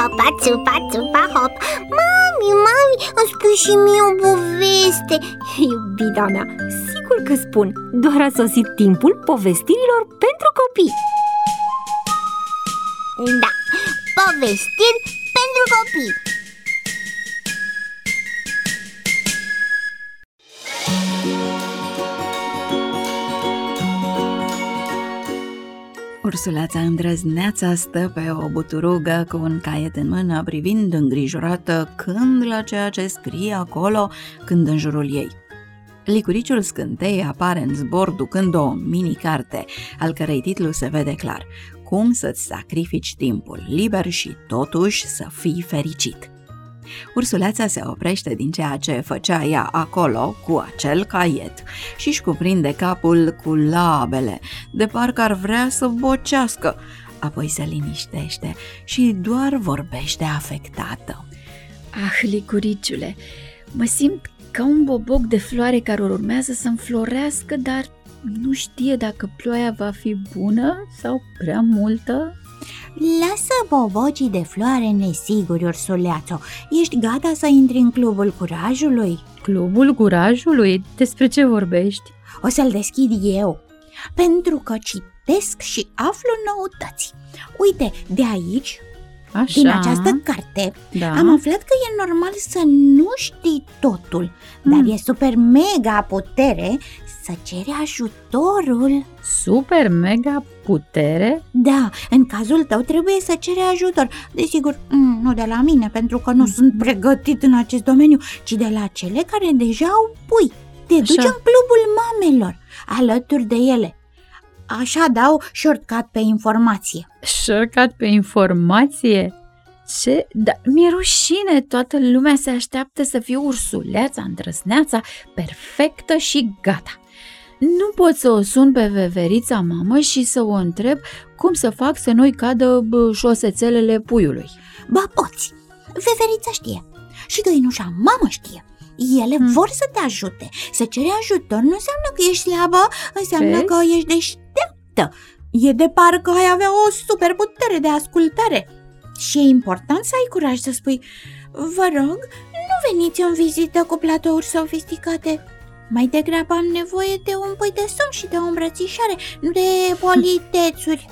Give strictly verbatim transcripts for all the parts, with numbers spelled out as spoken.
hopa, țupa, țupa, hop. Mami, mami, îmi spui și mie o poveste. Iubita mea, sigur că spun. Doar a sosit timpul povestirilor pentru copii. Da, povestiri pentru copii. Ursuleața îndrăzneața stă pe o buturugă cu un caiet în mână, privind îngrijorată când la ceea ce scrie acolo, când în jurul ei. Licuriciul scântei apare în zbor ducând o mini-carte, al cărei titlu se vede clar: Cum să-ți sacrifici timpul liber și totuși să fii fericit. Ursuleața se oprește din ceea ce făcea ea acolo cu acel caiet și își cuprinde capul cu labele, de parcă ar vrea să bocească. Apoi se liniștește și doar vorbește afectată. Ah, licuriciule, mă simt ca un boboc de floare care urmează să înflorească, dar nu știe dacă ploaia va fi bună sau prea multă. Lasă bobocii de floare nesiguri, ursuleațo. Ești gata să intri în clubul curajului? Clubul curajului? Despre ce vorbești? O să-l deschid eu, pentru că citesc și aflu noutăți. Uite, de aici, Așa. din această carte, Da. am aflat că e normal să nu știi totul, dar Mm. e super mega putere să ceri ajutorul. Super mega putere? Da, în cazul tău trebuie să ceri ajutor. Desigur, mm, nu de la mine, pentru că nu sunt pregătit în acest domeniu, ci de la cele care deja au pui. Te duci Așa. în clubul mamelor, alături de ele. Așa dau shortcut pe informație. Shortcut pe informație? Ce? Da, mi-e rușine, toată lumea se așteaptă să fiu ursuleața, îndrăzneața, perfectă și gata. Nu pot să o sun pe veverița mamă și să o întreb cum să fac să nu-i cadă bă, șosețelele puiului. Ba poți, veverița știe și găinușa mamă știe. Ele Hmm. vor să te ajute. Să ceri ajutor nu înseamnă că ești slabă, înseamnă Vezi? că ești deșteaptă. E de parcă ai avea o superputere de ascultare. Și e important să ai curaj să spui: vă rog, nu veniți în vizită cu platouri sofisticate. Mai degrabă am nevoie de un pui de somn și de o îmbrățișare, nu de politețuri.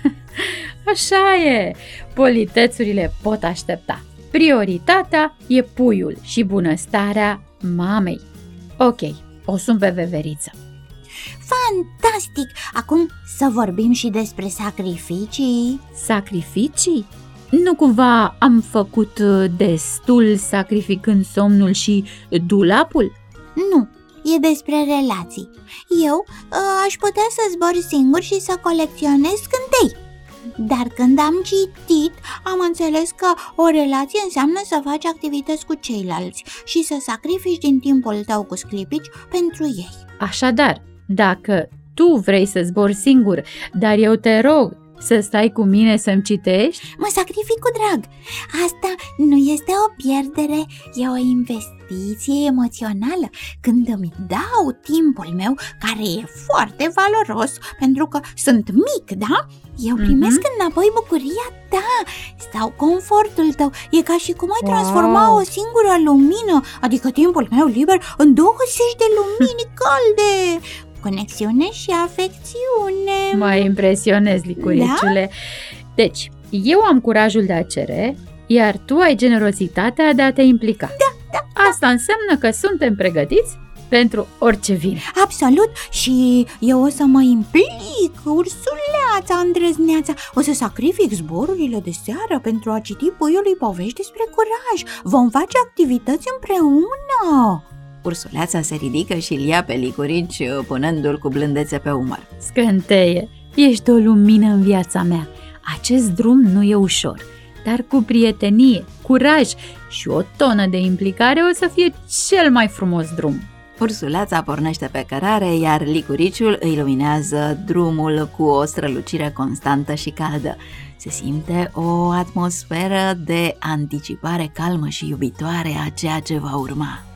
Așa e, politețurile pot aștepta. Prioritatea e puiul și bunăstarea mamei. Ok, o sun pe veveriță. Fantastic! Acum să vorbim și despre sacrificii. Sacrificii? Nu cumva am făcut destul sacrificând somnul și dulapul? Nu, e despre relații. Eu uh, aș putea să zbor singur și să colecționez scântei. Dar când am citit, am înțeles că o relație înseamnă să faci activități cu ceilalți și să sacrifici din timpul tău cu sclipici pentru ei. Așadar, dacă tu vrei să zbori singur, dar eu te rog să stai cu mine să-mi citești, Mă sacrific cu drag. Asta nu este o pierdere, e o investiție emoțională. Când îmi dau timpul meu, care e foarte valoros, pentru că sunt mic, da? Eu primesc mm-hmm. înapoi bucuria ta sau confortul tău. E ca și cum ai Wow. transforma o singură lumină, adică timpul meu liber, în douăzeci de lumini calde. Conexiune și afecțiune. mă impresionezi, licuriciule. Deci, eu am curajul de a cere, iar tu ai generozitatea de a te implica. Da, da. Asta înseamnă că suntem pregătiți pentru orice vine. Absolut, și eu o să mă implic, ursuleața, îndrăzneața. O să sacrific zborurile de seară pentru a citi puiului povești despre curaj. Vom face activități împreună. Ursuleața se ridică și îl ia pe licurici, punându-l cu blândețe pe umăr. Scânteie, ești o lumină în viața mea. Acest drum nu e ușor, dar cu prietenie, curaj și o tonă de implicare o să fie cel mai frumos drum. Ursuleața pornește pe cărare, iar licuriciul îi luminează drumul cu o strălucire constantă și caldă. Se simte o atmosferă de anticipare calmă și iubitoare a ceea ce va urma.